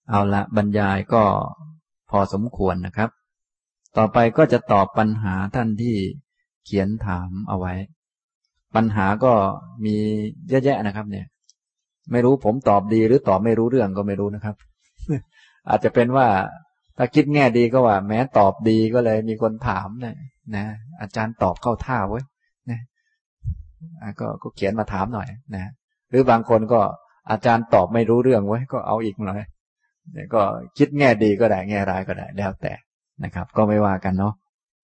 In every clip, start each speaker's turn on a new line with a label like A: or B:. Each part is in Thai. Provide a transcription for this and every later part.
A: เอาละบรรยายก็พอสมควรนะครับต่อไปก็จะตอบปัญหาท่านที่เขียนถามเอาไว้ปัญหาก็มีเยอะแยะนะครับเนี่ยไม่รู้ผมตอบดีหรือตอบไม่รู้เรื่องก็ไม่รู้นะครับ อาจจะเป็นว่าถ้าคิดแง่ดีก็ว่าแม้ตอบดีก็เลยมีคนถามนะอาจารย์ตอบเข้าท่าเว้ยนะก็เขียนมาถามหน่อยนะหรือบางคนก็อาจารย์ตอบไม่รู้เรื่องไว้ก็เอาอีกหน่อยก็คิดแง่ดีก็ได้แง่ร้ายก็ได้แล้วแต่นะครับก็ไม่ว่ากันเนาะ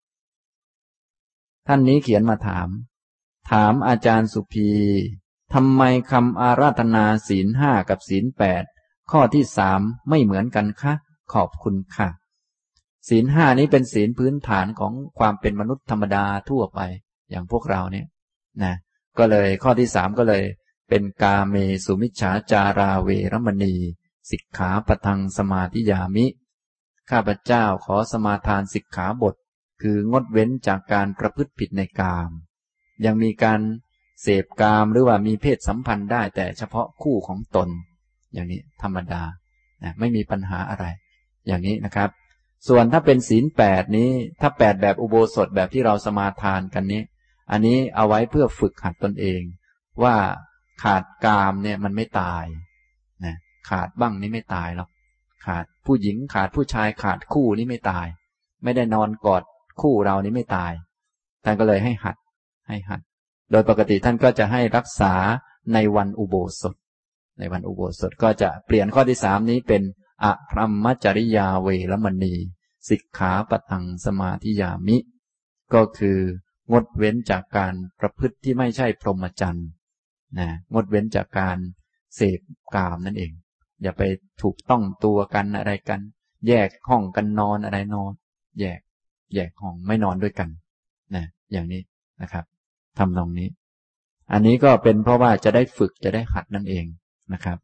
A: ท่านนี้เขียนมาถามอาจารย์สุภีทำไมคำอาราธนาศีลห้ากับศีลแปดข้อที่สามไม่เหมือนกันคะขอบคุณค่ะศีลห้านี้เป็นศีลพื้นฐานของความเป็นมนุษย์ธรรมดาทั่วไปอย่างพวกเราเนี่ยนะก็เลยข้อที่สามก็เลยเป็นกาเมสุมิจฉาจาราเวรมณีสิกขาปะทังสมาธิยามิข้าพเจ้าขอสมาทานสิกขาบทคืองดเว้นจากการประพฤติผิดในกามยังมีการเสพกามหรือว่ามีเพศสัมพันธ์ได้แต่เฉพาะคู่ของตนอย่างนี้ธรรมดานะไม่มีปัญหาอะไรอย่างนี้นะครับส่วนถ้าเป็นศีลแปดนี้ถ้าแปดแบบอุโบสถแบบที่เราสมาทานกันนี้อันนี้เอาไว้เพื่อฝึกหัดตนเองว่าขาดกามเนี่ยมันไม่ตายนะขาดบ้างนี่ไม่ตายหรอกขาดผู้หญิงขาดผู้ชายขาดคู่นี่ไม่ตายไม่ได้นอนกอดคู่เรานี่ไม่ตายท่านก็เลยให้หัดโดยปกติท่านก็จะให้รักษาในวันอุโบสถในวันอุโบสถก็จะเปลี่ยนข้อที่สามนี้เป็นอพรหมจริยาเวรมณีสิกขาปะทังสมาธิยามิก็คืองดเว้นจากการประพฤติที่ไม่ใช่พรหมจรรย์นะงดเว้นจากการเสพกามนั่นเองอย่าไปถูกต้องตัวกันอะไรกันแยกห้องกันนอนอะไรนอนแยกห้องไม่นอนด้วยกันนะอย่างนี้นะครับทำตรงนี้อันนี้ก็เป็นเพราะว่าจะได้ฝึกจะได้หัดนั่นเองนะครับ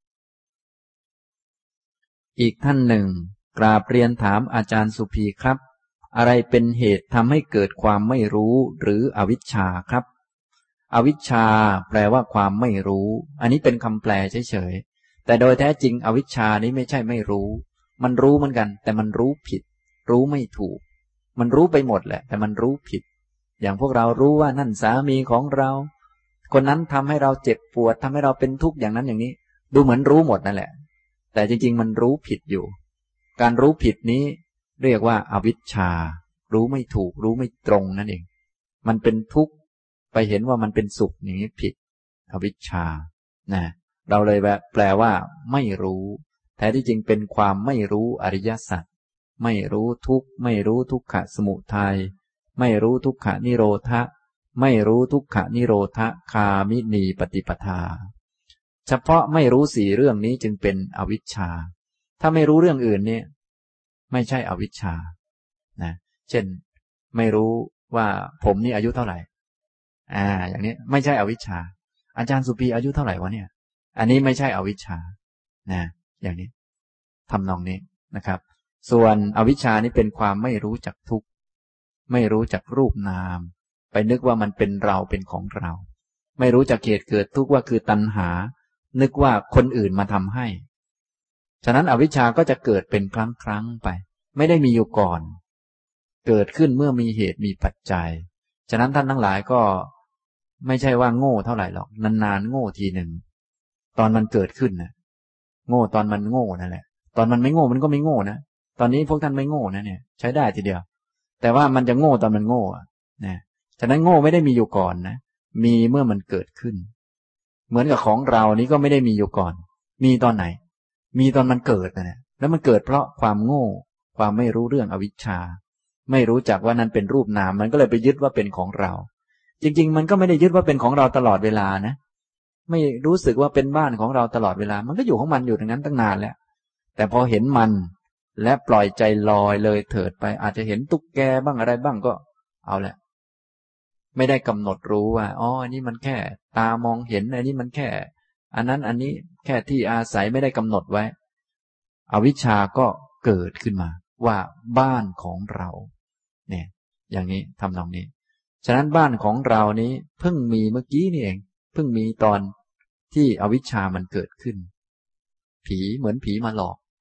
A: อีกท่านหนึ่งกราบเรียนถามอาจารย์สุภีครับอะไรเป็นเหตุทำให้เกิดความไม่รู้หรืออวิชชาครับอวิชชาแปลว่าความไม่รู้อันนี้เป็นคำแปลเฉยๆแต่โดยแท้จริงอวิชชานี้ไม่ใช่ไม่รู้มันรู้เหมือนกันแต่มันรู้ผิดรู้ไม่ถูกมันรู้ไปหมดแหละแต่มันรู้ผิดอย่างพวกเรารู้ว่านั่นสามีของเราคนนั้นทำให้เราเจ็บปวดทำให้เราเป็นทุกข์อย่างนั้นอย่างนี้ดูเหมือนรู้หมดนั่นแหละแต่จริงๆมันรู้ผิดอยู่การรู้ผิดนี้เรียกว่าอวิชชารู้ไม่ถูกรู้ไม่ตรงนั่นเองมันเป็นทุกข์ไปเห็นว่ามันเป็นสุขอย่างนี้ผิดอวิชชานะเราเลยแปลว่าไม่รู้แท้ที่จริงเป็นความไม่รู้อริยสัจไม่รู้ทุกข์ไม่รู้ทุกขสมุทัยไม่รู้ทุกขนิโรธะไม่รู้ทุกขนิโรธคามินีปฏิปทาเฉพาะไม่รู้สี่เรื่องนี้จึงเป็นอวิชชาถ้าไม่รู้เรื่องอื่นเนี่ยไม่ใช่อวิชชานะเช่นไม่รู้ว่าผมนี่อายุเท่าไหร่อย่างนี้ไม่ใช่อวิชชาอาจารย์สุภีอายุเท่าไหร่วะเนี่ยอันนี้ไม่ใช่อวิชชานะอย่างนี้ทำนองนี้นะครับส่วนอวิชชานี้เป็นความไม่รู้จักทุกข์ไม่รู้จักรูปนามไปนึกว่ามันเป็นเราเป็นของเราไม่รู้จักเหตุเกิดทุกข์ว่าคือตัณหานึกว่าคนอื่นมาทำให้ฉะนั้นอวิชชาก็จะเกิดเป็นครั้งไปไม่ได้มีอยู่ก่อนเกิดขึ้นเมื่อมีเหตุมีปัจจัยฉะนั้นท่านทั้งหลายก็ไม่ใช่ว่าโง่เท่าไหร่หรอกนานๆโง่ทีหนึ่งตอนมันเกิดขึ้นนะโง่ตอนมันโง่นั่นแหละตอนมันไม่โง่มันก็ไม่โง่นะตอนนี้พวกท่านไม่โง่นะเนี่ยใช้ได้ทีเดียวแต่ว่ามันจะโง่ตอนมันโง่นะฉะนั้นโง่ไม่ได้มีอยู่ก่อนนะมีเมื่อมันเกิดขึ้นเหมือนกับของเรานี้ก็ไม่ได้มีอยู่ก่อนมีตอนไหนมีตอนมันเกิดนะเนี่ยแล้วมันเกิดเพราะความโง่ความไม่รู้เรื่องอวิชชาไม่รู้จักว่านั้นเป็นรูปนามมันก็เลยไปยึดว่าเป็นของเราจริงๆมันก็ไม่ได้ยึดว่าเป็นของเราตลอดเวลานะไม่รู้สึกว่าเป็นบ้านของเราตลอดเวลามันก็อยู่ของมันอยู่อย่างนั้นตั้งนานแล้วแต่พอเห็นมันและปล่อยใจลอยเลยเถิดไปอาจจะเห็นตุ๊กแกบ้างอะไรบ้างก็เอาแหละไม่ได้กำหนดรู้ว่าอ๋ออันนี้มันแค่ตามองเห็นอันนี้มันแค่อันนั้นอันนี้แค่ที่อาศัยไม่ได้กำหนดไว้อวิชชาก็เกิดขึ้นมาว่าบ้านของเราเนี่ยอย่างนี้ทำนองนี้ฉะนั้นบ้านของเรานี้เพิ่งมีเมื่อกี้นี่เองเพิ่งมีตอนที่อวิชชามันเกิดขึ้นผีเหมือนผีมาหลอก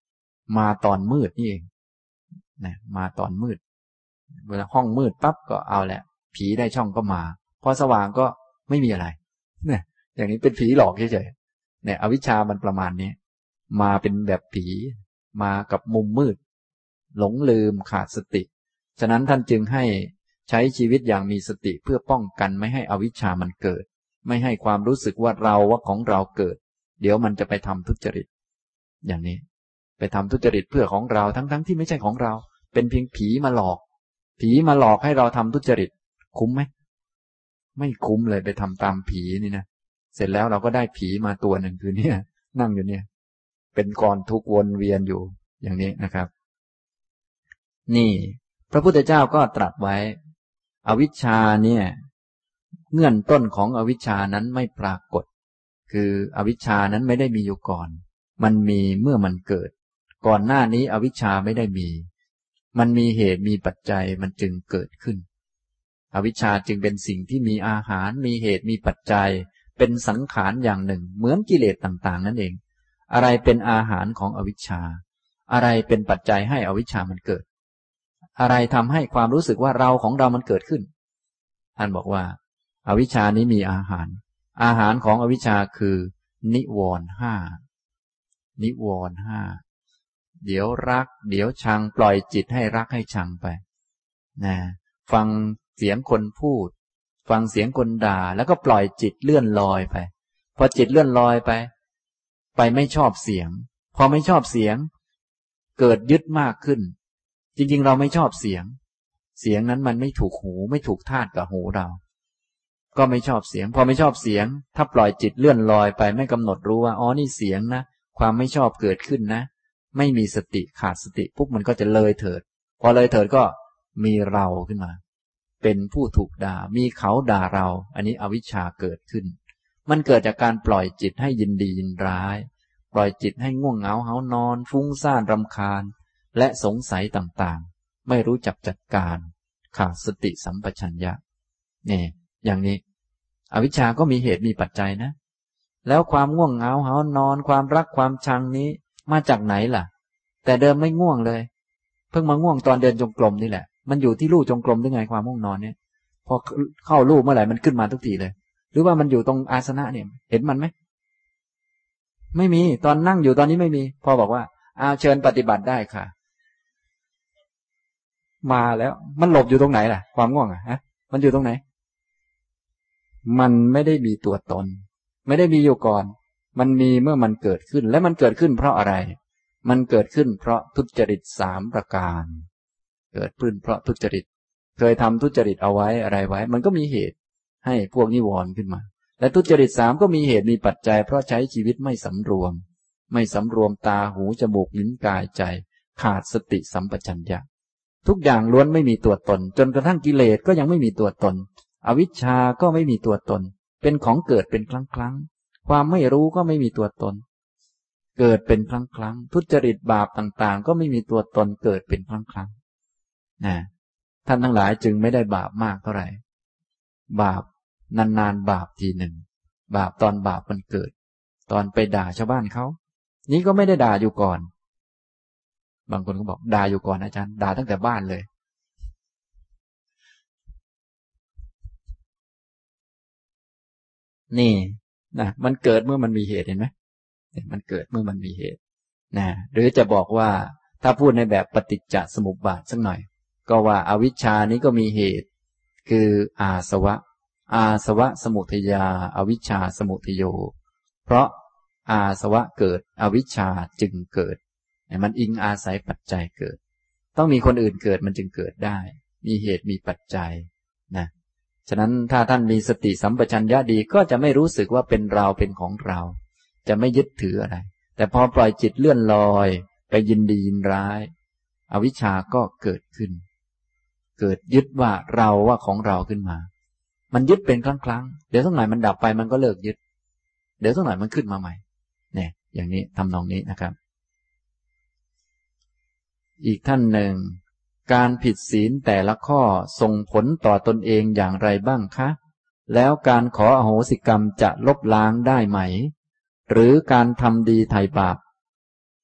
A: มาตอนมืดนี่เองนะมาตอนมืดเวลาห้องมืดปั๊บก็เอาแหละผีได้ช่องก็มาพอสว่างก็ไม่มีอะไรเนี่ยอย่างนี้เป็นผีหลอกเฉยๆเนี่ยอวิชชามันประมาณนี้มาเป็นแบบผีมากับมุมมืดหลงลืมขาดสติฉะนั้นท่านจึงให้ใช้ชีวิตอย่างมีสติเพื่อป้องกันไม่ให้อวิชชามันเกิดไม่ให้ความรู้สึกว่าเราว่าของเราเกิดเดี๋ยวมันจะไปทำทุจริตอย่างนี้ไปทำทุจริตเพื่อของเราทั้งที่ไม่ใช่ของเราเป็นเพียงผีมาหลอกผีมาหลอกให้เราทำทุจริตคุ้มไหมไม่คุ้มเลยไปทำตามผีนี่นะเสร็จแล้วเราก็ได้ผีมาตัวหนึ่งคือเนี่ยนั่งอยู่เนี่ยเป็นกองทุกข์วนเวียนอยู่อย่างนี้นะครับนี่พระพุทธเจ้าก็ตรัสไว้อวิชชาเนี่ยเงื่อนต้นของอวิชชานั้นไม่ปรากฏคืออวิชชานั้นไม่ได้มีอยู่ก่อนมันมีเมื่อมันเกิดก่อนหน้านี้อวิชชาไม่ได้มีมันมีเหตุมีปัจจัยมันจึงเกิดขึ้นอวิชชาจึงเป็นสิ่งที่มีอาหารมีเหตุมีปัจจัยเป็นสังขารอย่างหนึ่งเหมือนกิเลสต่างๆนั่นเองอะไรเป็นอาหารของอวิชชาอะไรเป็นปัจจัยให้อวิชชามันเกิดอะไรทำให้ความรู้สึกว่าเราของเรามันเกิดขึ้นท่านบอกว่าอวิชชานี้มีอาหารของอวิชชาคือนิวรณ์ห้านิวรณ์ห้าเดี๋ยวรักเดี๋ยวชังปล่อยจิตให้รักให้ชังไปนะฟังเสียงคนพูดฟังเสียงคนด่าแล้วก็ปล่อยจิตเลื่อนลอยไปพอจิตเลื่อนลอยไปไม่ชอบเสียงพอไม่ชอบเสียงเกิดยึดมากขึ้นจริงๆเราไม่ชอบเสียงนั้นมันไม่ถูกหูไม่ถูกธาตุกับหูเราก็ไม่ชอบเสียงพอไม่ชอบเสียงถ้าปล่อยจิตเลื่อนลอยไปไม่กำหนดรู้ว่าอ๋อนี่เสียงนะความไม่ชอบเกิดขึ้นนะไม่มีสติขาดสติปุ๊บมันก็จะเลยเถิดพอเลยเถิดก็มีเราขึ้นมาเป็นผู้ถูกด่ามีเขาด่าเราอันนี้อวิชชาเกิดขึ้นมันเกิดจากการปล่อยจิตให้ยินดียินร้ายปล่อยจิตให้ง่วงเหงาหานอนฟุ้งซ่านรำคาญและสงสัยต่างๆไม่รู้จักจัดการขาดสติสัมปชัญญะนี่อย่างนี้อวิชชาก็มีเหตุมีปัจจัยนะแล้วความง่วงเหงาหานอนความรักความชังนี้มาจากไหนล่ะแต่เดิมไม่ง่วงเลยเพิ่งมาง่วงตอนเดินจงกรมนี่แหละมันอยู่ที่ลู่จงกรมได้ไงความง่วงนอนเนี่ยพอเข้าลู่เมื่อไหร่มันขึ้นมาทุกทีเลยหรือว่ามันอยู่ตรงอาสนะเนี่ยเห็นมันไหมไม่มีตอนนั่งอยู่ตอนนี้ไม่มีพอบอกว่าเชิญปฏิบัติได้ค่ะมาแล้วมันหลบอยู่ตรงไหนล่ะความง่วงฮะมันอยู่ตรงไหนมันไม่ได้มีตัวตนไม่ได้มีอยู่ก่อนมันมีเมื่อมันเกิดขึ้นและมันเกิดขึ้นเพราะอะไรมันเกิดขึ้นเพราะทุจริต3ประการเกิดขึ้นเพราะทุจริตเคยทำทุจริตเอาไว้อะไรไว้มันก็มีเหตุให้พวกนิวรณ์ขึ้นมาและทุจริต3ก็มีเหตุมีปัจจัยเพราะใช้ชีวิตไม่สำรวมตาหูจมูกลิ้นกายใจขาดสติสัมปชัญญะทุกอย่างล้วนไม่มีตัวตนจนกระทั่งกิเลสก็ยังไม่มีตัวตนอวิชชาก็ไม่มีตัวตนเป็นของเกิดเป็นครั้งความไม่รู้ก็ไม่มีตัวตนเกิดเป็นครั้งทุจริตบาปต่างๆก็ไม่มีตัวตนเกิดเป็นครั้งนะท่านทั้งหลายจึงไม่ได้บาปมากเท่าไหร่บาปนานๆบาปทีหนึ่งบาปตอนบาปมันเกิดตอนไปด่าชาวบ้านเขานี้ก็ไม่ได้ด่าอยู่ก่อนบางคนก็บอกด่าอยู่ก่อนอาจารย์ด่าตั้งแต่บ้านเลยนี่นะมันเกิดเมื่อมันมีเหตุเห็นไหมมันเกิดเมื่อมันมีเหตุนะหรือจะบอกว่าถ้าพูดในแบบปฏิจจสมุปบาทสักหน่อยก็ว่าอวิชชานี้ก็มีเหตุคืออาสวะสมุทัยาอวิชชาสมุทโยเพราะอาสวะเกิดอวิชชาจึงเกิดมันอิงอาศัยปัจจัยเกิดต้องมีคนอื่นเกิดมันจึงเกิดได้มีเหตุมีปัจจัยนะฉะนั้นถ้าท่านมีสติสัมปชัญญะดีก็จะไม่รู้สึกว่าเป็นเราเป็นของเราจะไม่ยึดถืออะไรแต่พอปล่อยจิตเลื่อนลอยไปยินดียินร้ายอวิชชาก็เกิดขึ้นเกิดยึดว่าเราว่าของเราขึ้นมามันยึดเป็นครั้งเดี๋ยวสักหน่อยมันดับไปมันก็เลิกยึดเดี๋ยวสักหน่อยมันขึ้นมาใหม่เนี่ยอย่างนี้ทำนองนี้นะครับอีกท่านหนึ่งการผิดศีลแต่ละข้อส่งผลต่อตนเองอย่างไรบ้างคะแล้วการขออโหสิกรรมจะลบล้างได้ไหมหรือการทำดีไถ่บาป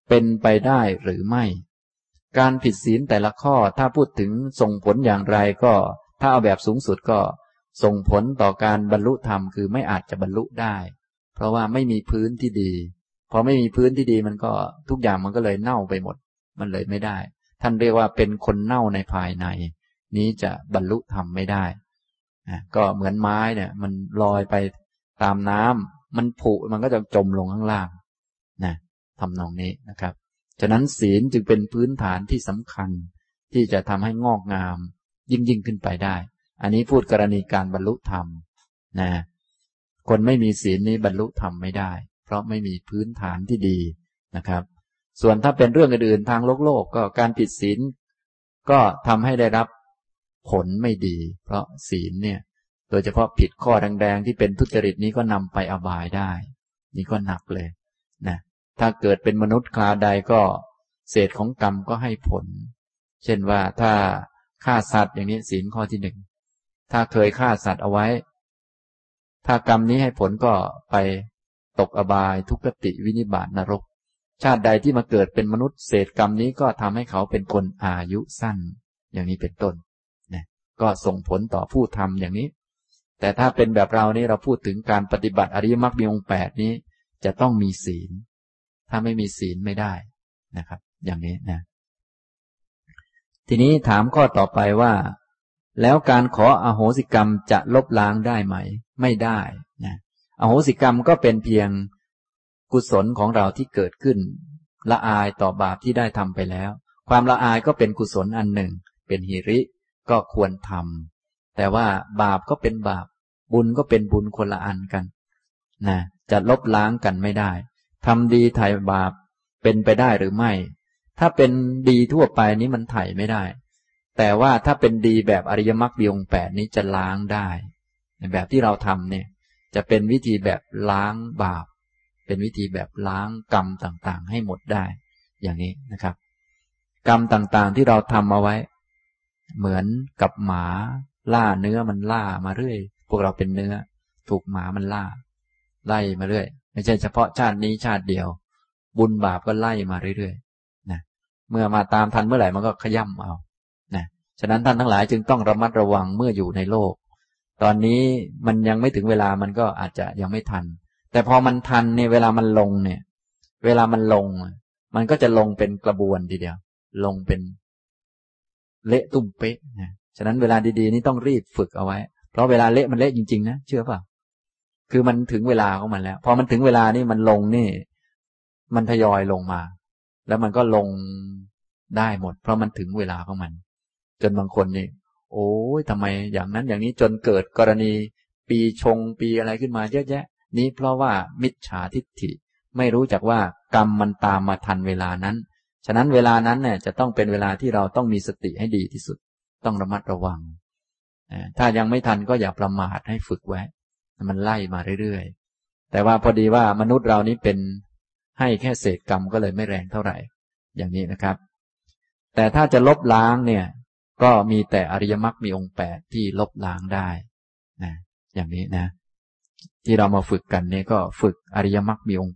A: เป็นไปได้หรือไม่การผิดศีลแต่ละข้อถ้าพูดถึงส่งผลอย่างไรก็ถ้าเอาแบบสูงสุดก็ส่งผลต่อการบรรลุธรรมคือไม่อาจจะบรรลุได้เพราะว่าไม่มีพื้นที่ดีพอไม่มีพื้นที่ดีมันก็ทุกอย่างมันก็เลยเน่าไปหมดมันเลยไม่ได้ท่านเรียกว่าเป็นคนเน่าในภายในนี้จะบรรลุธรรมไม่ได้ก็เหมือนไม้เนี่ยมันลอยไปตามน้ำมันผุมันก็จะจมลงข้างล่างนะทำนองนี้นะครับฉะนั้นศีลจึงเป็นพื้นฐานที่สำคัญที่จะทำให้งอกงามยิ่งขึ้นไปได้อันนี้พูดกรณีการบรรลุธรรมนะคนไม่มีศีลนี้บรรลุธรรมไม่ได้เพราะไม่มีพื้นฐานที่ดีนะครับส่วนถ้าเป็นเรื่องอื่นๆทางโลกก็การผิดศีลก็ทำให้ได้รับผลไม่ดีเพราะศีลเนี่ยโดยเฉพาะผิดข้อแดงๆที่เป็นทุจริตนี้ก็นำไปอบายได้นี่ก็หนักเลยนะถ้าเกิดเป็นมนุษย์คราวใดก็เศษของกรรมก็ให้ผลเช่นว่าถ้าฆ่าสัตว์อย่างนี้ศีลข้อที่ 1ถ้าเคยฆ่าสัตว์เอาไว้ถ้ากรรมนี้ให้ผลก็ไปตกอบายทุกขติวินิบาตนรกชาติใดที่มาเกิดเป็นมนุษย์เศษกรรมนี้ก็ทำให้เขาเป็นคนอายุสั้นอย่างนี้เป็นต้นนะก็ส่งผลต่อผู้ทำอย่างนี้แต่ถ้าเป็นแบบเรานี่เราพูดถึงการปฏิบัติอริยมรรคมีองค์8นี้จะต้องมีศีลถ้าไม่มีศีลไม่ได้นะครับอย่างนี้นะทีนี้ถามข้อต่อไปว่าแล้วการขออโหสิกรรมจะลบล้างได้ไหมไม่ได้นะอโหสิกรรมก็เป็นเพียงกุศลของเราที่เกิดขึ้นละอายต่อบาปที่ได้ทำไปแล้วความละอายก็เป็นกุศลอันหนึ่งเป็นหิริก็ควรทำแต่ว่าบาปก็เป็นบาปบุญก็เป็นบุญคนละอันกันนะจะลบล้างกันไม่ได้ทำดีไถ่บาปเป็นไปได้หรือไม่ถ้าเป็นดีทั่วไปนี้มันไถ่ไม่ได้แต่ว่าถ้าเป็นดีแบบอริยมรรคมีองค์8นี้จะล้างได้แบบที่เราทำเนี่ยจะเป็นวิธีแบบล้างบาปเป็นวิธีแบบล้างกรรมต่างๆให้หมดได้อย่างนี้นะครับกรรมต่างๆที่เราทำเอาไว้เหมือนกับหมาล่าเนื้อมันล่ามาเรื่อยพวกเราเป็นเนื้อถูกหมามันล่าไล่มาเรื่อยไม่ใช่เฉพาะชาตินี้ชาติเดียวบุญบาปก็ไล่มาเรื่อยๆนะเมื่อมาตามทันเมื่อไหร่มันก็ขย่ำเอานะฉะนั้นท่านทั้งหลายจึงต้องระมัดระวังเมื่ออยู่ในโลกตอนนี้มันยังไม่ถึงเวลามันก็อาจจะยังไม่ทันแต่พอมันทันเนี่ยเวลามันลงเนี่ยเวลามันลงมันก็จะลงเป็นกระบวนทีเดียวลงเป็นเละตุ้มเป๊ะนะฉะนั้นเวลาดีๆนี่ต้องรีบฝึกเอาไว้เพราะเวลาเละมันเละจริงๆนะเชื่อป่ะคือมันถึงเวลาของมันแล้วพอมันถึงเวลานี่มันลงนี่มันทยอยลงมาแล้วมันก็ลงได้หมดเพราะมันถึงเวลาของมันจนบางคนนี่โอ้ยทำไมอย่างนั้นอย่างนี้จนเกิดกรณีปีชงปีอะไรขึ้นมาเยอะแยะนี้เพราะว่ามิจฉาทิฏฐิไม่รู้จักว่ากรรมมันตามมาทันเวลานั้นฉะนั้นเวลานั้นเนี่ยจะต้องเป็นเวลาที่เราต้องมีสติให้ดีที่สุดต้องระมัดระวังถ้ายังไม่ทันก็อย่าประมาทให้ฝึกไว้มันไล่มาเรื่อยๆแต่ว่าพอดีว่ามนุษย์เรานี้เป็นให้แค่เศษกรรมก็เลยไม่แรงเท่าไหร่อย่างนี้นะครับแต่ถ้าจะลบล้างเนี่ยก็มีแต่อริยมรรคมีองค์8ที่ลบล้างได้นะอย่างนี้นะที่เรามาฝึกกันเนี่ยก็ฝึกอริยมรรคมีองค์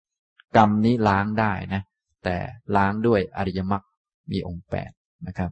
A: 8กรรมนี้ล้างได้นะแต่ล้างด้วยอริยมรรคมีองค์8นะครับ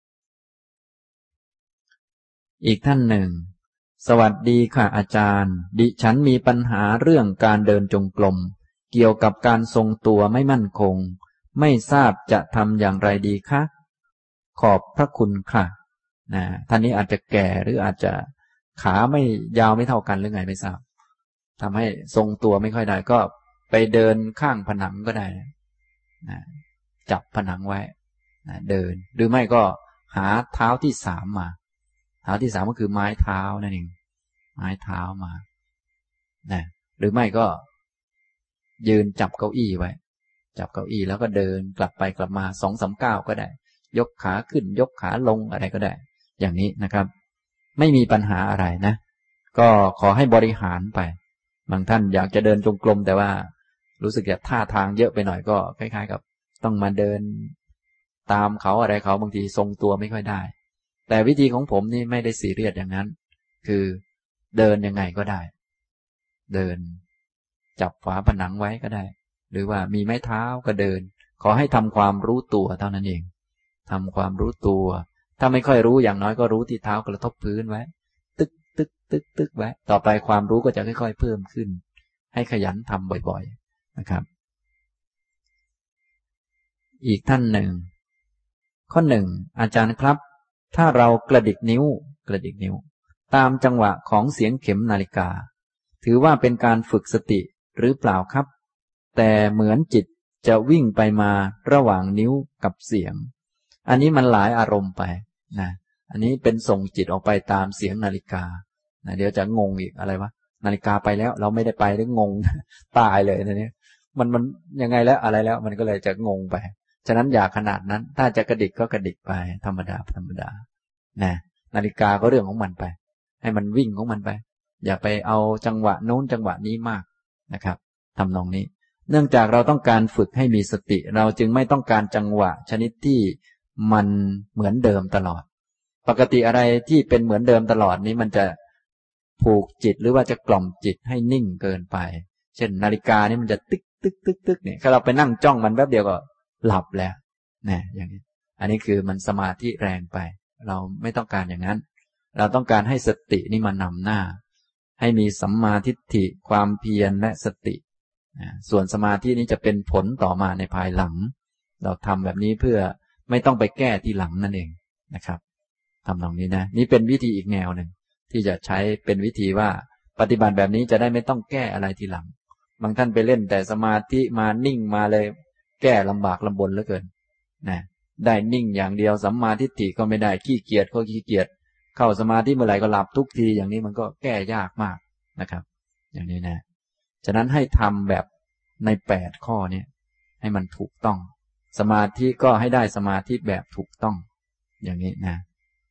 A: อีกท่านหนึ่งสวัสดีค่ะอาจารย์ดิฉันมีปัญหาเรื่องการเดินจงกรมเกี่ยวกับการทรงตัวไม่มั่นคงไม่ทราบจะทำอย่างไรดีคะขอบพระคุณค่ะนะท่านนี้อาจจะแก่หรืออาจจะขาไม่ยาวไม่เท่ากันหรือไงไม่ทราบทำให้ทรงตัวไม่ค่อยได้ก็ไปเดินข้างผนังก็ได้นะจับผนังไว้นะเดินหรือไม่ก็หาเท้าที่3มาเท้าที่3ก็คือไม้เท้านั่นเองไม้เท้ามานะหรือไม่ก็ยืนจับเก้าอี้ไว้จับเก้าอี้แล้วก็เดินกลับไปกลับมา2-3 ก้าวก็ได้ยกขาขึ้นยกขาลงอะไรก็ได้อย่างนี้นะครับไม่มีปัญหาอะไรนะก็ขอให้บริหารไปบางท่านอยากจะเดินจงกรมแต่ว่ารู้สึกว่าท่าทางเยอะไปหน่อยก็คล้ายๆกับต้องมาเดินตามเขาอะไรเขาบางทีทรงตัวไม่ค่อยได้แต่วิธีของผมนี่ไม่ได้ซีเรียสอย่างนั้นคือเดินยังไงก็ได้เดินจับฝาผนังไว้ก็ได้หรือว่ามีไม้เท้าก็เดินขอให้ทำความรู้ตัวเท่านั้นเองทำความรู้ตัวถ้าไม่ค่อยรู้อย่างน้อยก็รู้ที่เท้ากระทบพื้นไว้ตึกตึกตึกตึกไว้ต่อไปความรู้ก็จะค่อยๆเพิ่มขึ้นให้ขยันทำบ่อยๆนะครับอีกท่านหนึ่งข้อหนึ่งอาจารย์ครับถ้าเรากระดิกนิ้วตามจังหวะของเสียงเข็มนาฬิกาถือว่าเป็นการฝึกสติหรือเปล่าครับแต่เหมือนจิตจะวิ่งไปมาระหว่างนิ้วกับเสียงอันนี้มันหลายอารมณ์ไปนะอันนี้เป็นส่งจิตออกไปตามเสียงนาฬิกานะเดี๋ยวจะงงอีกอะไรวะนาฬิกาไปแล้วเราไม่ได้ไปหรืองง ตายเลยทีนี้มันยังไงแล้วอะไรแล้วมันก็เลยจะงงไปฉะนั้นอย่าขนาดนั้นถ้าจะกระดิกก็กระดิกไปธรรมดานะนาฬิกาก็เรื่องของมันไปให้มันวิ่งของมันไปอย่าไปเอาจังหวะโน้นจังหวะนี้มากนะครับทำนองนี้เนื่องจากเราต้องการฝึกให้มีสติเราจึงไม่ต้องการจังหวะชนิดที่มันเหมือนเดิมตลอดปกติอะไรที่เป็นเหมือนเดิมตลอดนี้มันจะผูกจิตหรือว่าจะกล่อมจิตให้นิ่งเกินไปเช่นนาฬิกานี่มันจะตึกตึกตึกตึกเนี่ยถ้าเราไปนั่งจ้องมันแป๊บเดียวก็หลับแล้วนะอย่างนี้อันนี้คือมันสมาธิแรงไปเราไม่ต้องการอย่างนั้นเราต้องการให้สตินี่มานำหน้าให้มีสัมมาทิฏฐิความเพียรและสติส่วนสมาธินี้จะเป็นผลต่อมาในภายหลังเราทำแบบนี้เพื่อไม่ต้องไปแก้ทีหลังนั่นเองนะครับทำตรงนี้นะนี่เป็นวิธีอีกแนวหนึ่งที่จะใช้เป็นวิธีว่าปฏิบัติแบบนี้จะได้ไม่ต้องแก้อะไรทีหลังบางท่านไปเล่นแต่สมาธิมานิ่งมาเลยแก้ลำบากลำบนเหลือเกินนะได้นิ่งอย่างเดียวสัมมาทิฏฐิก็ไม่ได้ขี้เกียจก็ขี้เกียจเข้าสมาธิเมื่อไหร่ก็หลับทุกทีอย่างนี้มันก็แก้ยากมากนะครับอย่างนี้นะฉะนั้นให้ทำแบบใน8ข้อนี้ให้มันถูกต้องสมาธิก็ให้ได้สมาธิแบบถูกต้องอย่างนี้นะ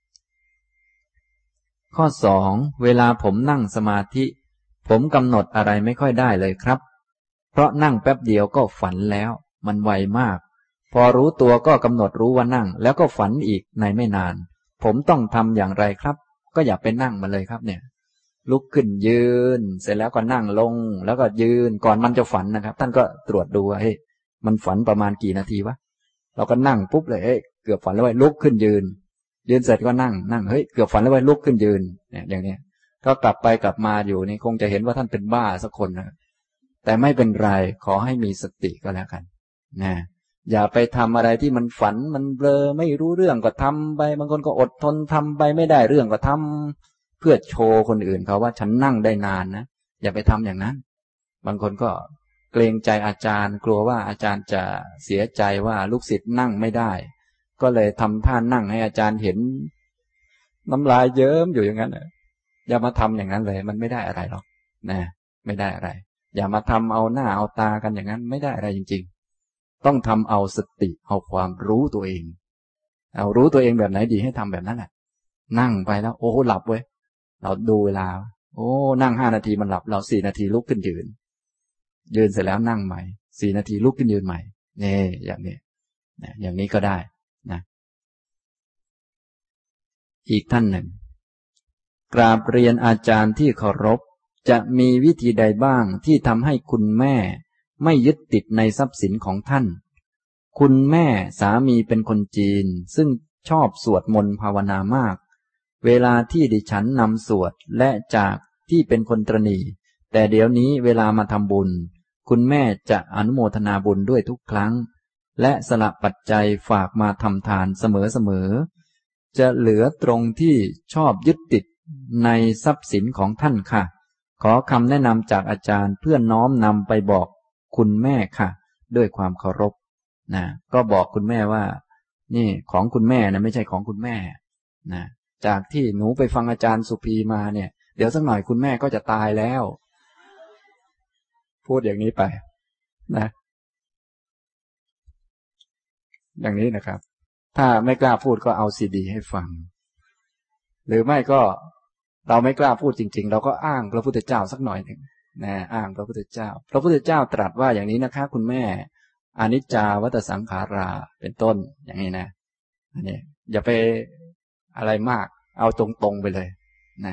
A: ข้อ2เวลาผมนั่งสมาธิผมกำหนดอะไรไม่ค่อยได้เลยครับเพราะนั่งแป๊บเดียวก็ฝันแล้วมันไวมากพอรู้ตัวก็กำหนดรู้ว่านั่งแล้วก็ฝันอีกในไม่นานผมต้องทำอย่างไรครับก็อย่าไปนั่งมันเลยครับเนี่ยลุกขึ้นยืนเสร็จแล้วก็นั่งลงแล้วก็ยืนก่อนมันจะฝันนะครับท่านก็ตรวจดูว่าเฮ้ยมันฝันประมาณกี่นาทีวะเราก็นั่งปุ๊บเลยเฮ้ยเกือบฝันแล้วเว้ยลุกขึ้นยืนเสร็จก็นั่งเฮ้ยเกือบฝันแล้วเว้ยลุกขึ้นยืนเนี่ยอย่างนี้ก็กลับไปกลับมาอยู่นี่คงจะเห็นว่าท่านเป็นบ้าสักคนนะแต่ไม่เป็นไรขอให้มีสติก็แล้วกันนะอย่าไปทำอะไรที่มันฝันมันเบลอไม่รู้เรื่องก็ทำไปบางคนก็อดทนทำไปไม่ได้เรื่องก็ทำเพื่อโชว์คนอื่นเขาว่าฉันนั่งได้นานนะอย่าไปทำอย่างนั้นบางคนก็เกรงใจอาจารย์กลัวว่าอาจารย์จะเสียใจว่าลูกศิษย์นั่งไม่ได้ก็เลยทำท่านั่งให้อาจารย์เห็นน้ำลายเยิ้มอยู่อย่างนั้นอย่ามาทำอย่างนั้นเลยมันไม่ได้อะไรหรอกนะไม่ได้อะไรอย่ามาทำเอาหน้าเอาตากันอย่างนั้นไม่ได้อะไรจริงๆต้องทำเอาสติเอาความรู้ตัวเองเอารู้ตัวเองแบบไหนดีให้ทำแบบนั้นแหละนั่งไปแล้วโอ้หลับเว้ยเราดูเวลาโอ้นั่ง5 นาทีมันหลับเรา4 นาทีลุกขึ้นยืนเสร็จแล้วนั่งใหม่4 นาทีลุกขึ้นยืนใหม่นี่อย่างนี้นะอย่างนี้ก็ได้นะอีกท่านหนึ่งกราบเรียนอาจารย์ที่เคารพจะมีวิธีใดบ้างที่ทำให้คุณแม่ไม่ยึดติดในทรัพย์สินของท่านคุณแม่สามีเป็นคนจีนซึ่งชอบสวดมนต์ภาวนามากเวลาที่ดิฉันนำสวดและจากที่เป็นคนตระหนี่แต่เดี๋ยวนี้เวลามาทำบุญคุณแม่จะอนุโมทนาบุญด้วยทุกครั้งและสละปัจจัยฝากมาทำทานเสมอจะเหลือตรงที่ชอบยึดติดในทรัพย์สินของท่านค่ะขอคำแนะนำจากอาจารย์เพื่อน้อมนำไปบอกคุณแม่ค่ะด้วยความเคารพนะก็บอกคุณแม่ว่านี่ของคุณแม่นะไม่ใช่ของคุณแม่นะจากที่หนูไปฟังอาจารย์สุภีมาเนี่ยเดี๋ยวสักหน่อยคุณแม่ก็จะตายแล้วพูดอย่างนี้ไปนะอย่างนี้นะครับถ้าไม่กล้าพูดก็เอาซีดีให้ฟังหรือไม่ก็เราไม่กล้าพูดจริงๆเราก็อ้างพระพุทธเจ้าสักหน่อยหนึ่งนะอ้างพระพุทธเจ้าพระพุทธเจ้าตรัสว่าอย่างนี้นะคะคุณแม่อนิจจาวัฏสังขาราเป็นต้นอย่างนี้นะอันนี้อย่าไปอะไรมากเอาตรงๆไปเลยนะ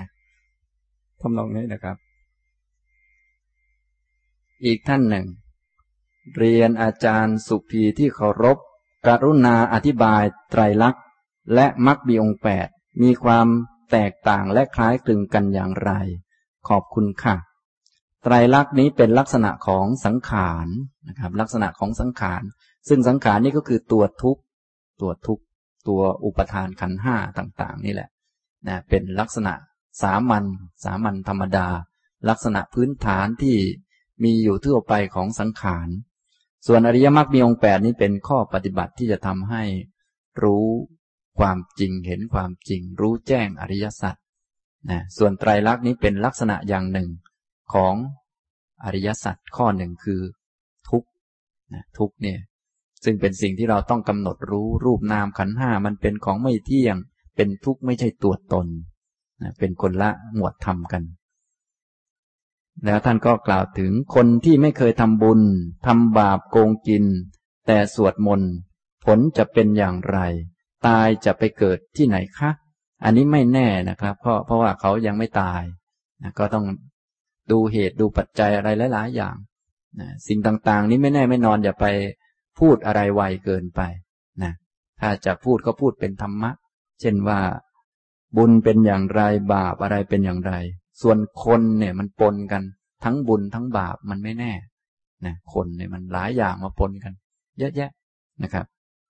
A: ทำนองนี้นะครับอีกท่านหนึ่งเรียนอาจารย์สุภีที่เคารพกรุณาอธิบายไตรลักษณ์และมรรคมีองค์8มีความแตกต่างและคล้ายคลึงกันอย่างไรขอบคุณค่ะไตรลักษณ์นี้เป็นลักษณะของสังขารนะครับลักษณะของสังขารซึ่งสังขารนี่ก็คือตัวทุกข์ตัวอุปทานขันธ์5ต่างๆนี่แหละนะเป็นลักษณะสามัญธรรมดาลักษณะพื้นฐานที่มีอยู่ทั่วไปของสังขารส่วนอริยมรรคมีองค์8นี้เป็นข้อปฏิบัติที่จะทำให้รู้ความจริงเห็นความจริงรู้แจ้งอริยสัจนะส่วนไตรลักษณ์นี้เป็นลักษณะอย่างหนึ่งของอริยสัจข้อหนึ่งคือทุกข์นะทุกข์เนี่ยซึ่งเป็นสิ่งที่เราต้องกำหนดรู้รูปนามขันธ์5มันเป็นของไม่เที่ยงเป็นทุกข์ไม่ใช่ตัวตนนะเป็นคนละหมวดธรรมกันแล้วท่านก็กล่าวถึงคนที่ไม่เคยทำบุญทำบาปโกงกินแต่สวดมนต์ผลจะเป็นอย่างไรตายจะไปเกิดที่ไหนคะอันนี้ไม่แน่นะครับเพราะว่าเขายังไม่ตายนะก็ต้องดูเหตุดูปัจจัยอะไรหลายๆอย่างนะสิ่งต่างๆนี้ไม่แน่ไม่นอนอย่าไปพูดอะไรไวเกินไปนะถ้าจะพูดก็พูดเป็นธรรมะเช่นว่าบุญเป็นอย่างไรบาปอะไรเป็นอย่างไรส่วนคนเนี่ยมันปนกันทั้งบุญทั้งบาปมันไม่แน่นะคนเนี่ยมันหลายอย่างมาปนกันเยอะแยะนะครับ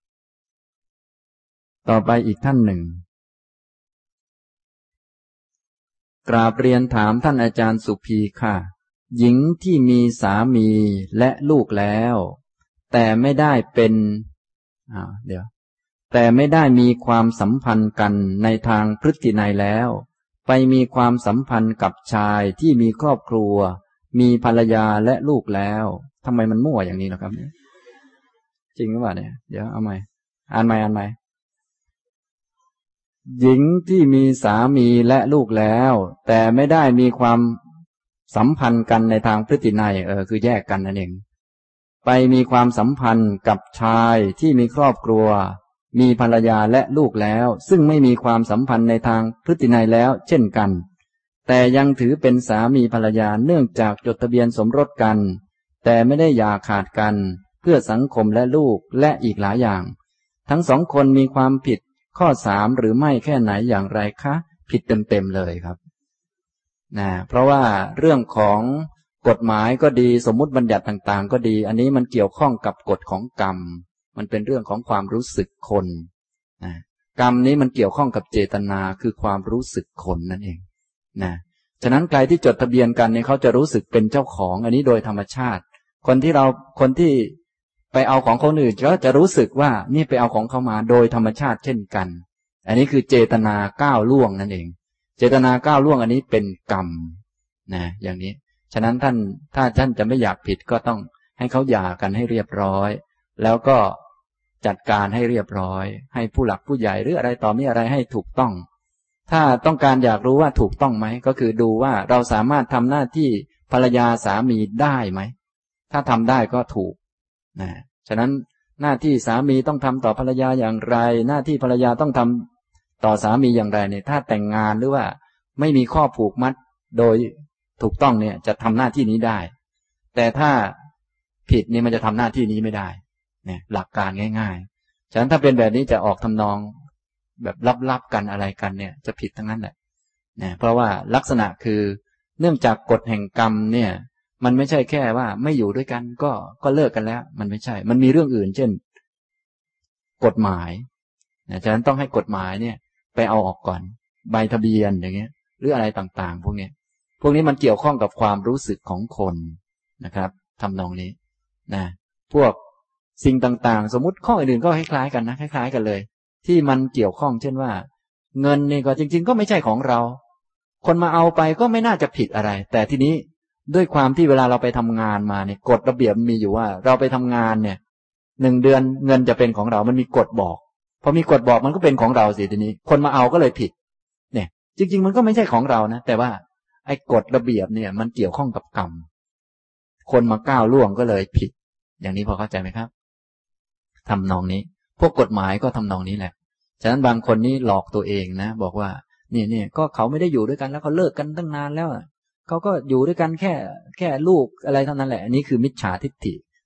A: ต่อไปอีกท่านหนึ่งกราบเรียนถามท่านอาจารย์สุภีค่ะหญิงที่มีสามีและลูกแล้วแต่ไม่ได้เป็นแต่ไม่ได้มีความสัมพันธ์กันในทางพฤตินัยแล้วไปมีความสัมพันธ์กับชายที่มีครอบครัวมีภรรยาและลูกแล้วทำไมมันมั่วอย่างนี้ล่ะครับจริงหรือเปล่าเนี่ยเดี๋ยวเอาใหม่อ่านใหม่หญิงที่มีสามีและลูกแล้วแต่ไม่ได้มีความสัมพันธ์กันในทางพฤตินัยคือแยกกันนั่นเองไปมีความสัมพันธ์กับชายที่มีครอบครัวมีภรรยาและลูกแล้วซึ่งไม่มีความสัมพันธ์ในทางพฤตินัยแล้วเช่นกันแต่ยังถือเป็นสามีภรรยาเนื่องจากจดทะเบียนสมรสกันแต่ไม่ได้หย่าขาดกันเพื่อสังคมและลูกและอีกหลายอย่างทั้งสองคนมีความผิดข้อ3หรือไม่แค่ไหนอย่างไรคะผิดเต็มเลยครับนะเพราะว่าเรื่องของกฎหมายก็ดีสมมุติบัญญัติต่างๆก็ดีอันนี้มันเกี่ยวข้องกับกฎของกรรมมันเป็นเรื่องของความรู้สึกคนนะกรรมนี้มันเกี่ยวข้องกับเจตนาคือความรู้สึกคนนั่นเองนะฉะนั้นใครที่จดทะเบียนกันเนี่ยเขาจะรู้สึกเป็นเจ้าของอันนี้โดยธรรมชาติคนที่ไปเอาของคนอื่นก็จะรู้สึกว่านี่ไปเอาของเขามาโดยธรรมชาติเช่นกันอันนี้คือเจตนาก้าวล่วงนั่นเองเจตนาก้าวล่วงอันนี้เป็นกรรมนะอย่างนี้ฉะนั้นถ้าท่านจะไม่อยากผิดก็ต้องให้เขาหย่ากันให้เรียบร้อยแล้วก็จัดการให้เรียบร้อยให้ผู้หลักผู้ใหญ่หรืออะไรต่อมีอะไรให้ถูกต้องถ้าต้องการอยากรู้ว่าถูกต้องไหมก็คือดูว่าเราสามารถทำหน้าที่ภรรยาสามีได้ไหมถ้าทำได้ก็ถูกนะฉะนั้นหน้าที่สามีต้องทำต่อภรรยาอย่างไรหน้าที่ภรรยาต้องทำต่อสามีอย่างไรเนี่ยถ้าแต่งงานหรือว่าไม่มีข้อผูกมัดโดยถูกต้องเนี่ยจะทำหน้าที่นี้ได้แต่ถ้าผิดนี่มันจะทำหน้าที่นี้ไม่ได้เนี่ยหลักการง่ายๆฉะนั้นถ้าเป็นแบบนี้จะออกทำนองแบบลับๆกันอะไรกันเนี่ยจะผิดทั้งนั้นแหละนะเพราะว่าลักษณะคือเนื่องจากกฎแห่งกรรมเนี่ยมันไม่ใช่แค่ว่าไม่อยู่ด้วยกันก็เลิกกันแล้วมันไม่ใช่มันมีเรื่องอื่นเช่นกฎหมายนะฉะนั้นต้องให้กฎหมายเนี่ยไปเอาออกก่อนใบทะเบียนอย่างเงี้ยหรืออะไรต่างๆพวกนี้มันเกี่ยวข้องกับความรู้สึกของคนนะครับทำนองนี้นะพวกสิ่งต่างๆสมมุติข้ออื่นก็คล้ายๆกันนะคล้ายๆกันเลยที่มันเกี่ยวข้องเช่นว่าเงินนี่ก็จริงๆก็ไม่ใช่ของเราคนมาเอาไปก็ไม่น่าจะผิดอะไรแต่ทีนี้ด้วยความที่เวลาเราไปทำงานมาเนี่ยกฎระเบียบมีอยู่ว่าเราไปทำงานเนี่ย1 เดือนเงินจะเป็นของเรามันมีกฎบอกพอมีกฎบอกมันก็เป็นของเราสิทีนี้คนมาเอาก็เลยผิดเนี่ยจริงๆมันก็ไม่ใช่ของเรานะแต่ว่าไอ้กฎระเบียบเนี่ยมันเกี่ยวข้องกับกรรมคนมาก้าวล่วงก็เลยผิดอย่างนี้พอเข้าใจไหมครับทำนองนี้พวกกฎหมายก็ทำนองนี้แหละฉะนั้นบางคนนี่หลอกตัวเองนะบอกว่านี่ก็เขาไม่ได้อยู่ด้วยกันแล้วเขาเลิกกันตั้งนานแล้วเขาก็อยู่ด้วยกันแค่ลูกอะไรเท่านั้นแหละอันนี้คือมิจฉาทิฏฐิ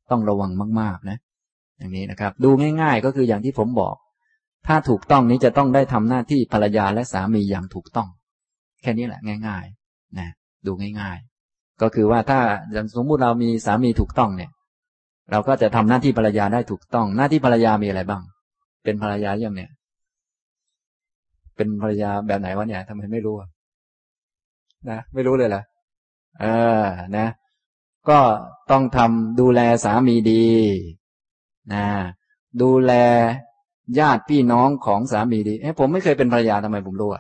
A: ต้องระวังมากๆนะอย่างนี้นะครับดูง่ายๆก็คืออย่างที่ผมบอกถ้าถูกต้องนี้จะต้องได้ทำหน้าที่ภรรยาและสามีอย่างถูกต้องแค่นี้แหละง่ายๆนะดูง่ายๆก็คือว่าถ้าสมมุติเรามีสามีถูกต้องเนี่ยเราก็จะทำหน้าที่ภรรยาได้ถูกต้องหน้าที่ภรรยามีอะไรบ้างเป็นภรรยาอย่างเนี่ยเป็นภรรยาแบบไหนวะเนี่ยทำไมไม่รู้นะไม่รู้เลยเหรอนะก็ต้องทำดูแลสามีดีนะดูแลญาติพี่น้องของสามีดีผมไม่เคยเป็นภรรยาทำไมผมรู้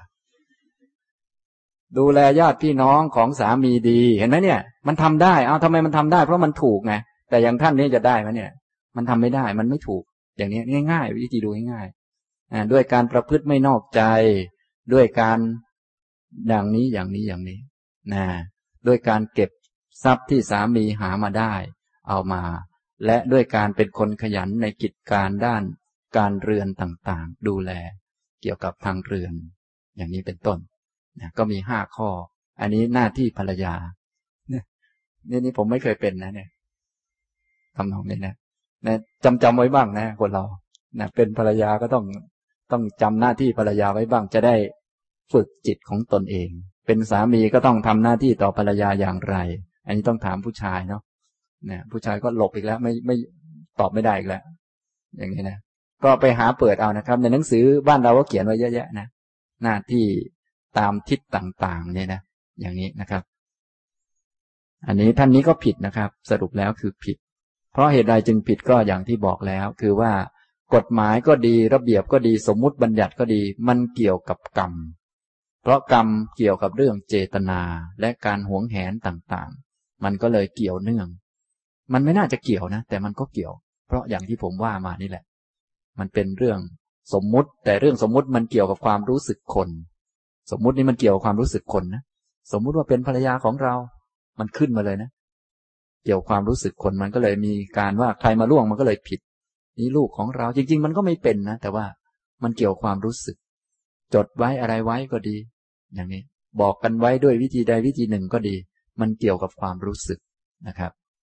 A: ดูแลญาติพี่น้องของสามีดีเห็นไหมเนี่ยมันทำได้ทำไมมันทำได้เพราะมันถูกไงแต่อย่างท่านนี้จะได้ไหมเนี่ยมันทำไม่ได้มันไม่ถูกอย่างนี้ง่ายๆวิธีดูง่ายๆด้วยการประพฤติไม่นอกใจด้วยการอย่างนี้นะด้วยการเก็บทรัพย์ที่สามีหามาได้เอามาและด้วยการเป็นคนขยันในกิจการด้านการเรือนต่างๆดูแลเกี่ยวกับทางเรือนอย่างนี้เป็นต้นนะก็มี5 ข้ออันนี้หน้าที่ภรรยานี่ผมไม่เคยเป็นนะเนี่ยทำนองนี้นะจำไว้บ้างนะคนเรานะเป็นภรรยาก็ต้องจำหน้าที่ภรรยาไว้บ้างจะได้ฝึกจิตของตนเองเป็นสามีก็ต้องทำหน้าที่ต่อภรรยาอย่างไรอันนี้ต้องถามผู้ชายเนาะนะผู้ชายก็หลบอีกแล้วไม่ตอบไม่ได้อีกแล้วอย่างนี้นะก็ไปหาเปิดเอานะครับในหนังสือบ้านเราก็เขียนไว้เยอะแยะนะหน้าที่ตามทิศต่างๆเนี่ยนะอย่างนี้นะครับอันนี้ท่านนี้ก็ผิดนะครับสรุปแล้วคือผิดเพราะเหตุใดจึงผิดก็อย่างที่บอกแล้วคือว่ากฎหมายก็ดีระเบียบก็ดีสมมุติบัญญัติก็ดีมันเกี่ยวกับกรรมเพราะกรรมเกี่ยวกับเรื่องเจตนาและการหวงแหนต่างๆมันก็เลยเกี่ยวเนื่องมันไม่น่าจะเกี่ยวนะแต่มันก็เกี่ยวเพราะอย่างที่ผมว่ามานี่แหละมันเป็นเรื่องสมมุติแต่เรื่องสมมุติมันเกี่ยวกับความรู้สึกคนสมมุตินี่มันเกี่ยวกับความรู้สึกคนนะสมมุติว่าเป็นภรรยาของเรามันขึ้นมาเลยนะเกี่ยวความรู้สึกคนมันก็เลยมีการว่าใครมาล่วงมันก็เลยผิดนี่ลูกของเราจริงๆมันก็ไม่เป็นนะแต่ว่ามันเกี่ยวความรู้สึกจดไว้อะไรไว้ก็ดีอย่างนี้บอกกันไว้ด้วยวิธีใดวิธีหนึ่งก็ดีมันเกี่ยวกับความรู้สึกนะครับ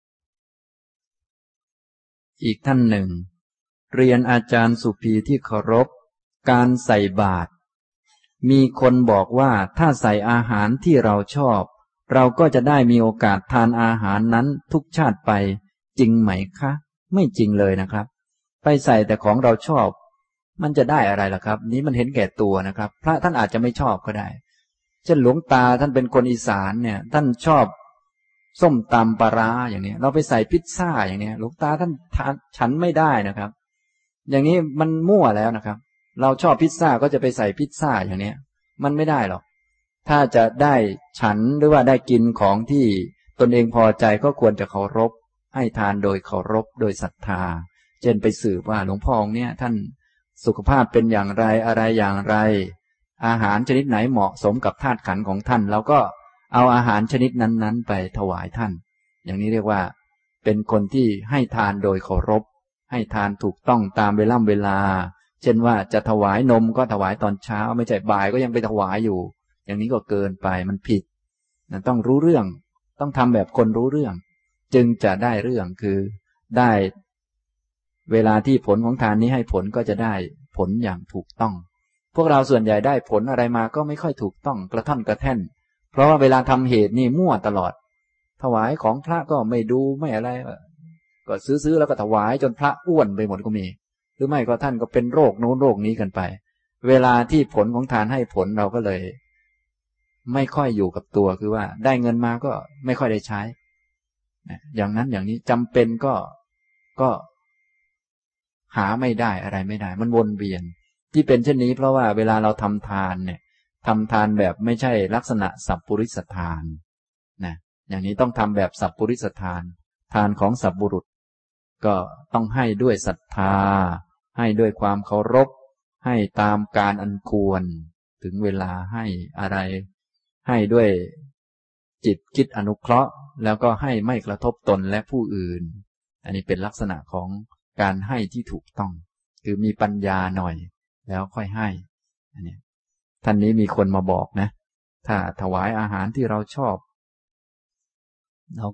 A: อีกท่านหนึ่งเรียนอาจารย์สุภีที่เคารพการใส่บาตรมีคนบอกว่าถ้าใส่อาหารที่เราชอบเราก็จะได้มีโอกาสทานอาหารนั้นทุกชาติไปจริงไหมคะไม่จริงเลยนะครับไปใส่แต่ของเราชอบมันจะได้อะไรล่ะครับนี้มันเห็นแก่ตัวนะครับพระท่านอาจจะไม่ชอบก็ได้เช่นหลวงตาท่านเป็นคนอีสานเนี่ยท่านชอบส้มตำปลาร้าอย่างนี้เราไปใส่พิซซ่าอย่างนี้หลวงตาท่านฉันไม่ได้นะครับอย่างนี้มันมั่วแล้วนะครับเราชอบพิซซ่าก็จะไปใส่พิซซ่าอย่างนี้มันไม่ได้หรอกถ้าจะได้ฉันหรือว่าได้กินของที่ตนเองพอใจก็ควรจะเคารพให้ทานโดยเคารพโดยศรัทธาเช่นไปสืบว่าหลวงพ่อองค์เนี่ยท่านสุขภาพเป็นอย่างไรอะไรอย่างไรอาหารชนิดไหนเหมาะสมกับธาตุขันธ์ของท่านเราก็เอาอาหารชนิดนั้นๆไปถวายท่านอย่างนี้เรียกว่าเป็นคนที่ให้ทานโดยเคารพให้ทานถูกต้องตามเวลาเช่นว่าจะถวายนมก็ถวายตอนเช้าไม่ใช่บ่ายก็ยังไปถวายอยู่อย่างนี้ก็เกินไปมันผิดต้องรู้เรื่องต้องทำแบบคนรู้เรื่องจึงจะได้เรื่องคือได้เวลาที่ผลของทานนี้ให้ผลก็จะได้ผลอย่างถูกต้องพวกเราส่วนใหญ่ได้ผลอะไรมาก็ไม่ค่อยถูกต้องกระท่อนกระแท่นเพราะว่าเวลาทำเหตุนี่มั่วตลอดถวายของพระก็ไม่ดูไม่อะไรก็ซื้อแล้วก็ถวายจนพระอ้วนไปหมดก็มีหรือไม่ก็ท่านก็เป็นโรคโน้นโรคนี้กันไปเวลาที่ผลของทานให้ผลเราก็เลยไม่ค่อยอยู่กับตัวคือว่าได้เงินมาก็ไม่ค่อยได้ใช้อย่างนั้นอย่างนี้จำเป็นก็หาไม่ได้อะไรไม่ได้มันวนเวียนที่เป็นเช่นนี้เพราะว่าเวลาเราทำทานเนี่ยทำทานแบบไม่ใช่ลักษณะสัพปุริสทานนะอย่างนี้ต้องทำแบบสัพปุริสทานทานของสัพบุรุษก็ต้องให้ด้วยศรัทธาให้ด้วยความเคารพให้ตามการอันควรถึงเวลาให้อะไรให้ด้วยจิตคิดอนุเคราะห์แล้วก็ให้ไม่กระทบตนและผู้อื่นอันนี้เป็นลักษณะของการให้ที่ถูกต้องคือมีปัญญาหน่อยแล้วค่อยให้อันนี้ท่านนี้มีคนมาบอกนะถ้าถวายอาหารที่เราชอบเราก็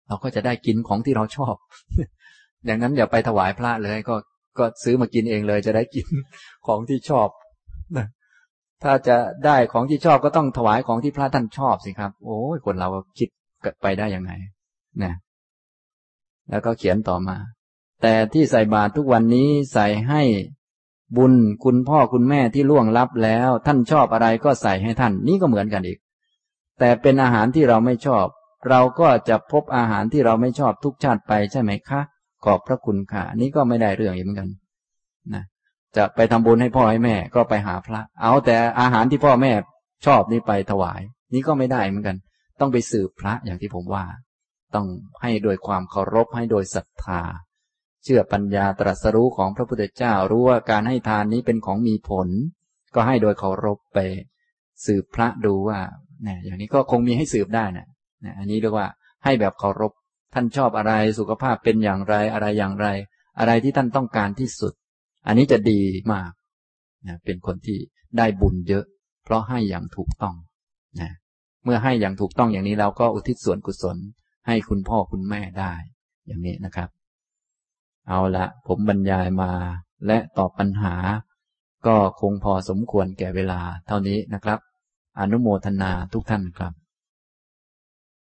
A: เราก็จะได้กินของที่เราชอบ อย่างนั้นอย่าไปถวายพระเลยก็ซื้อมากินเองเลยจะได้กินของที่ชอบนะถ้าจะได้ของที่ชอบก็ต้องถวายของที่พระท่านชอบสิครับโอ้ยคนเราคิดไปได้ยังไงนะแล้วก็เขียนต่อมาแต่ที่ใส่บาตรทุกวันนี้ใส่ให้บุญคุณพ่อคุณแม่ที่ล่วงลับแล้วท่านชอบอะไรก็ใส่ให้ท่านนี่ก็เหมือนกันอีกแต่เป็นอาหารที่เราไม่ชอบเราก็จะพบอาหารที่เราไม่ชอบทุกชาติไปใช่ไหมคะขอบพระคุณค่ะนี่ก็ไม่ได้เรื่องอีกเหมือนกันนะจะไปทำบุญให้พ่อให้แม่ก็ไปหาพระเอาแต่อาหารที่พ่อแม่ชอบนี่ไปถวายนี่ก็ไม่ได้เหมือนกันต้องไปสืบพระอย่างที่ผมว่าต้องให้โดยความเคารพให้โดยศรัทธาเชื่อปัญญาตรัสรู้ของพระพุทธเจ้ารู้ว่าการให้ทานนี้เป็นของมีผลก็ให้โดยเคารพไปสืบพระดูว่าเนี่ยอย่างนี้ก็คงมีให้สืบได้นะอันนี้เรียกว่าให้แบบเคารพท่านชอบอะไรสุขภาพเป็นอย่างไรอะไรอย่างไรอะไรที่ท่านต้องการที่สุดอันนี้จะดีมากนะเป็นคนที่ได้บุญเยอะเพราะให้อย่างถูกต้องนะเมื่อให้อย่างถูกต้องอย่างนี้เราก็อุทิศส่วนกุศลให้คุณพ่อคุณแม่ได้อย่างนี้นะครับเอาละผมบรรยายมาและตอบปัญหาก็คงพอสมควรแก่เวลาเท่านี้นะครับอนุโมทนาทุกท่านครับ